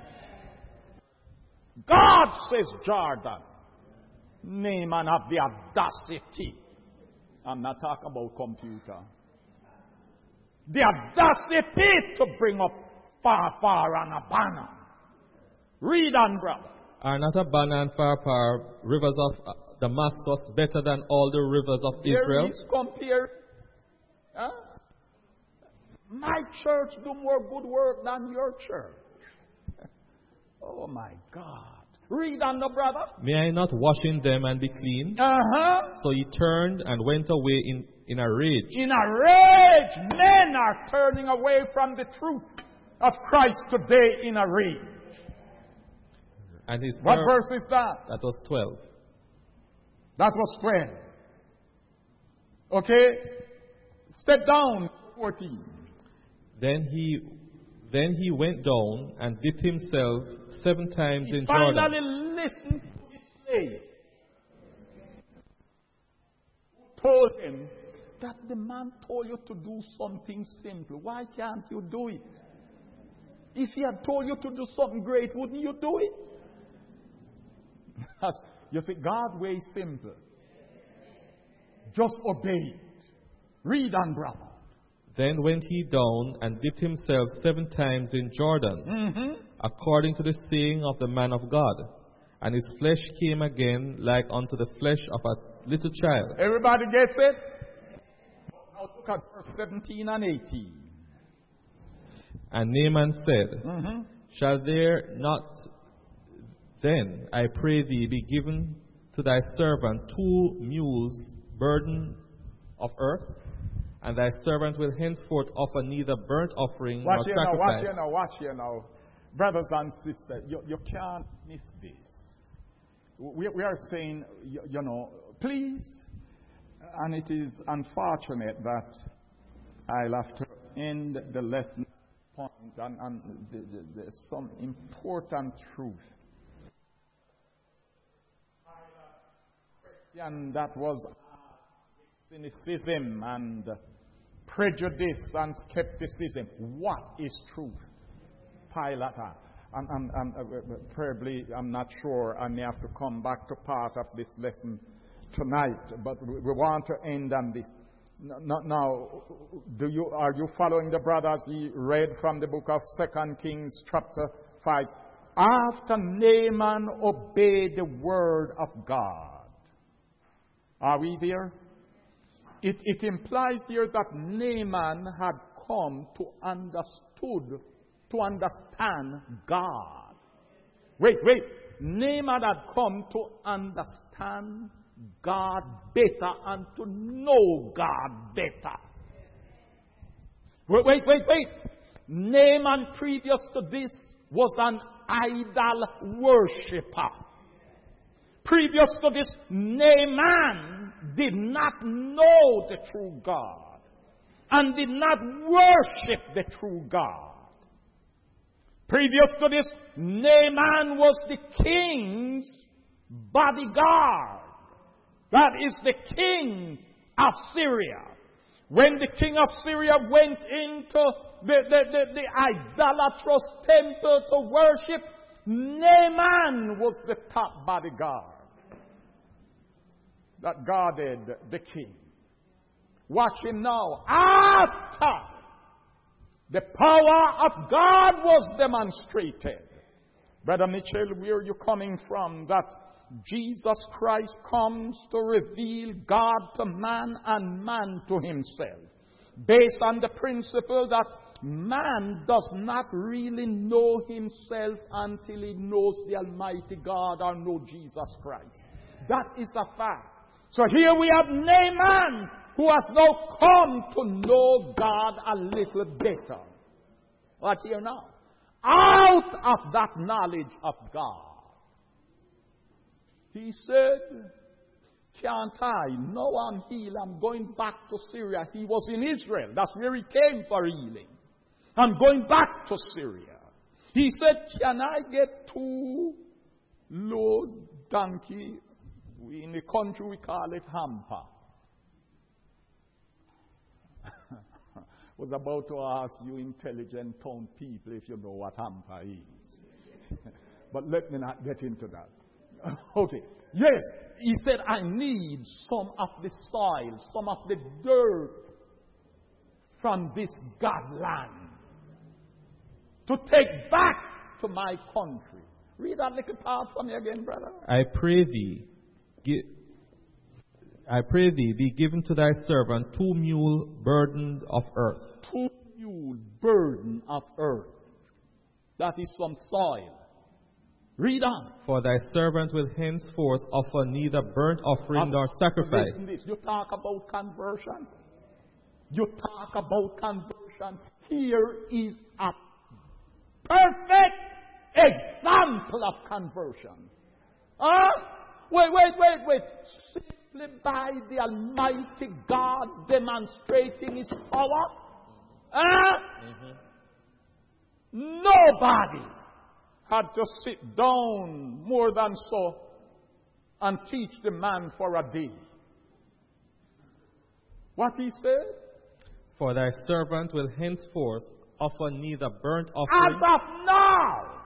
God says Jordan. Naaman have the audacity. I'm not talking about computer. The audacity to bring up Pharpar and Abana. Read on, brother. Are not Abana and Pharpar rivers of uh, Damascus better than all the rivers of Israel? There is compare. Huh? My church do more good work than your church. Oh my God. Read on, the brother. May I not wash in them and be clean? Uh-huh. So he turned and went away in, in a rage. In a rage. Men are turning away from the truth of Christ today in a rage. And his What ver- verse is that? That was twelve. That was twelve. Okay? Step down, fourteen. Then he then he went down and dipped himself seven times He in finally Jordan. listened to his slave. Who told him that the man told you to do something simple. Why can't you do it? If he had told you to do something great, wouldn't you do it? You see, God's way is simple. Just obey it. Read on, brother. Then went he down and dipped himself seven times in Jordan, Mm-hmm. according to the saying of the man of God. And his flesh came again like unto the flesh of a little child. Everybody gets it? Now Now look at verse seventeen and eighteen. And Naaman said, Mm-hmm. Shall there not then, I pray thee, be given to thy servant two mules burden of earth? And thy servant will henceforth offer neither burnt offering Watch nor here now, watch here sacrifice. now, watch here now. Brothers and sisters, you, you can't miss this. We, we are saying, you, you know, please, and it is unfortunate that I'll have to end the lesson point, and, and the, the, there's some important truth. And that was cynicism and prejudice and skepticism. What is truth? Pilate, and, and, and uh, probably, I'm not sure, I may have to come back to part of this lesson tonight, but we, we want to end on this. Now, now, do you are you following the brothers? He read from the book of Second Kings chapter five. After Naaman obeyed the word of God. Are we there? It, it implies here that Naaman had come to understood, to understand God. Wait, wait. Naaman had come to understand God better and to know God better. Wait, wait, wait, wait. Naaman previous to this was an idol worshipper. Previous to this, Naaman did not know the true God and did not worship the true God. Previous to this, Naaman was the king's bodyguard. That is the king of Syria. When the king of Syria went into the, the, the, the idolatrous temple to worship, Naaman was the top bodyguard that guarded the king. Watch him now. After the power of God was demonstrated. Brother Mitchell, where are you coming from? That Jesus Christ comes to reveal God to man and man to himself. Based on the principle that man does not really know himself until he knows the Almighty God or know Jesus Christ. That is a fact. So here we have Naaman, who has now come to know God a little better. But here now, out of that knowledge of God, he said, can't I? No, I'm healed. I'm going back to Syria. He was in Israel. That's where he came for healing. I'm going back to Syria. He said, can I get two load donkey? In the country we call it hamper. Was about to ask you intelligent town people if you know what hamper is. But let me not get into that. Okay. Yes, he said, I need some of the soil, some of the dirt from this God land to take back to my country. Read that little part for me again, brother. I pray thee, gi- I pray thee, be given to thy servant two mule burden of earth. Two mule burden of earth. That is some soil. Read on. For thy servant will henceforth offer neither burnt offering nor sacrifice. Listen this. You talk about conversion. You talk about conversion. Here is a perfect example of conversion. Huh? Wait, wait, wait, wait. Simply by the Almighty God demonstrating His power. Huh? Mm-hmm. Nobody had to sit down more than so and teach the man for a day. What he said? For thy servant will henceforth offer neither burnt offering. As of now,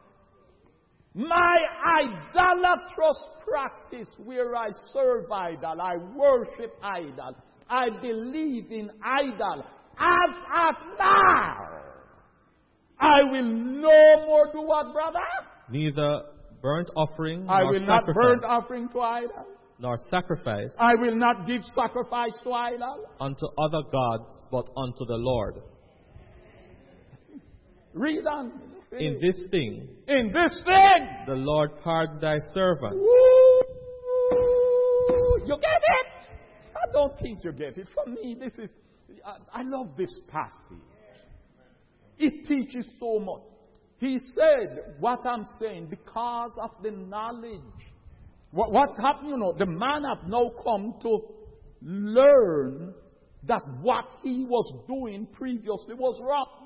my idolatrous practice where I serve idol, I worship idol, I believe in idol, as of now, I will no more do what, brother? Neither burnt offering I nor will sacrifice. not burnt offering to idol. nor sacrifice I will not give sacrifice to idol. unto other gods, but unto the Lord. Read on. In this thing, In this thing. the Lord pardoned thy servant. Woo! You get it? I don't think you get it. For me, this is, I, I love this passage. It teaches so much. He said what I'm saying because of the knowledge. What, what happened, you know, the man have now come to learn that what he was doing previously was wrong.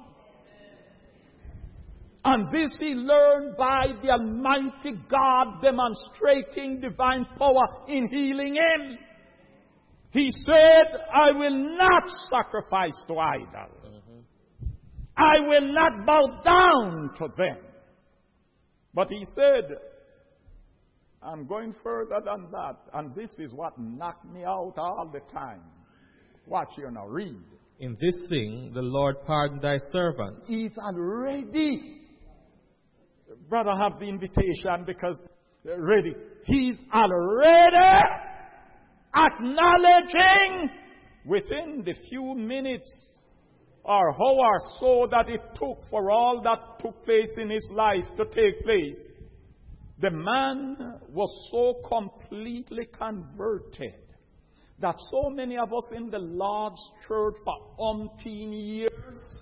And this he learned by the Almighty God demonstrating divine power in healing him. He said, I will not sacrifice to idols. Mm-hmm. I will not bow down to them. But he said, I'm going further than that. And this is what knocked me out all the time. Watch here now, read. In this thing, the Lord pardoned thy servant. He's already, brother, have the invitation because uh, ready. He's already acknowledging within the few minutes or hours so that it took for all that took place in his life to take place. The man was so completely converted that so many of us in the Lord's church for umpteen years,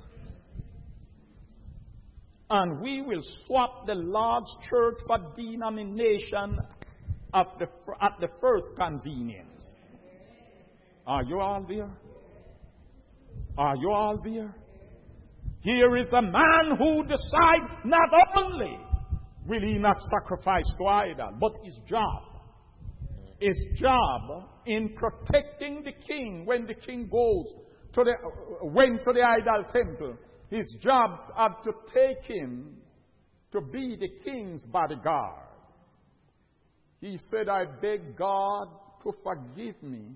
and we will swap the Lord's church for denomination at the, at the first convenience. Are you all there? Are you all there? Here is a man who decides not only will he not sacrifice to idol, but his job, his job in protecting the king when the king goes to the, went to the idol temple, his job had to take him to be the king's bodyguard. He said, I beg God to forgive me.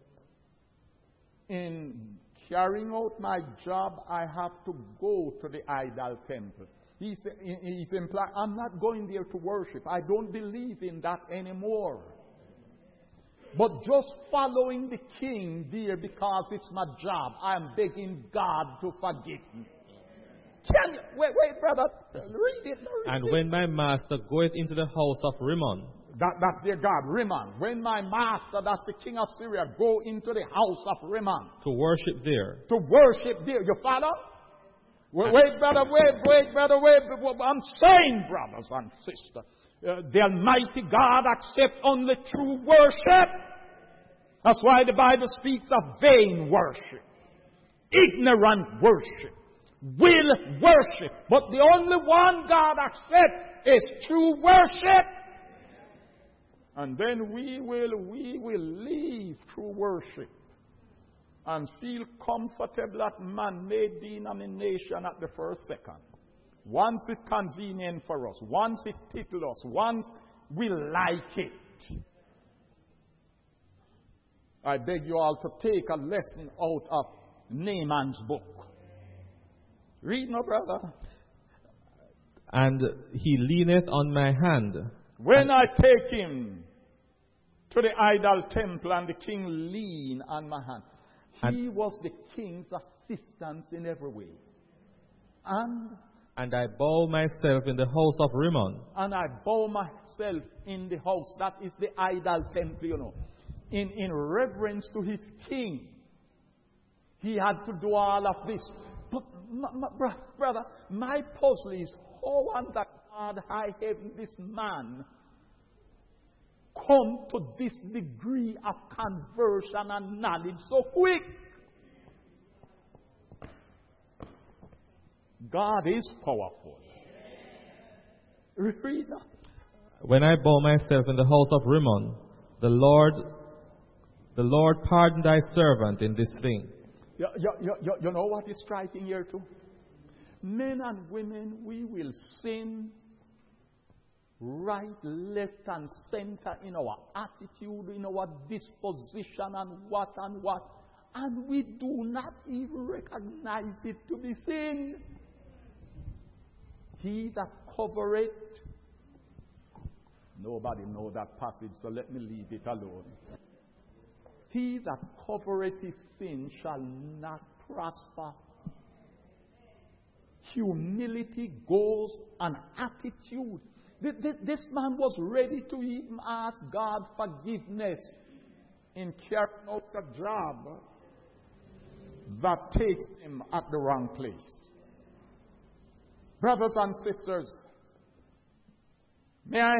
In carrying out my job, I have to go to the idol temple. He's, he's implying, I'm not going there to worship. I don't believe in that anymore. But just following the king there because it's my job, I'm begging God to forgive me. Can you, wait, wait, brother, read it. Read and it. when my master goeth into the house of Rimmon, That, that's their God, Rimmon. When my master, that's the king of Syria, go into the house of Rimmon. to worship there, To worship there. You follow? Wait, wait, brother, wait, wait, brother, wait. I'm saying, brothers and sisters, uh, the Almighty God accepts only true worship. That's why the Bible speaks of vain worship, ignorant worship, will worship. But the only one God accepts is true worship. And then we will, we will leave true worship and feel comfortable at man-made denomination at the first second. Once it's convenient for us, once it tickles us, once we like it. I beg you all to take a lesson out of Naaman's book. Read now, brother. and he leaneth on my hand. When I take him to the idol temple and the king lean on my hand. He And, was the king's assistant in every way. And and I bow myself in the house of Rimmon, and I bow myself in the house. That is the idol temple, you know. In, in reverence to his king. He had to do all of this. But, my, my, brother, my puzzle is how under God high heaven this man come to this degree of conversion and knowledge so quick. God is powerful. Read that. when I bow myself in the house of Rimmon, the Lord, the Lord pardon thy servant in this thing. You, you, you, you know what is striking here too? Men and women, we will sin right, left, and center in our attitude, in our disposition, and what and what. And we do not even recognize it to be sin. He that covereth Nobody know that passage, so let me leave it alone. He that covereth his sin shall not prosper. Humility goes an attitude. This man was ready to even ask God forgiveness in carrying out a job that takes him at the wrong place. Brothers and sisters, may I?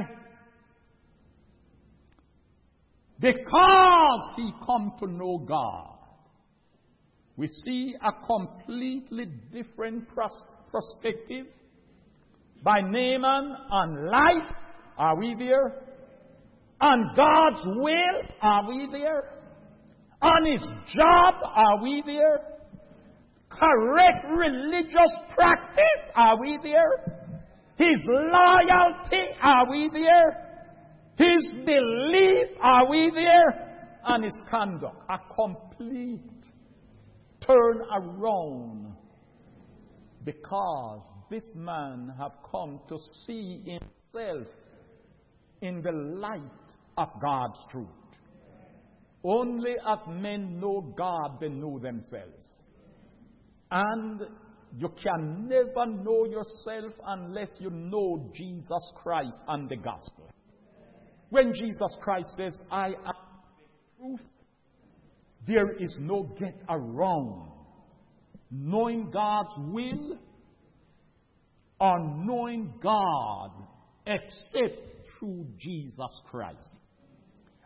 Because he come to know God, we see a completely different pros- perspective. By Naaman on life, are we there? On God's will, are we there? On his job, are we there? Correct religious practice, are we there? His loyalty, are we there? His belief, are we there? And his conduct, a complete turn around. Because this man have come to see himself in the light of God's truth. Only as men know God, they know themselves. And you can never know yourself unless you know Jesus Christ and the gospel. When Jesus Christ says, I am the truth, there is no get around knowing God's will or knowing God except through Jesus Christ.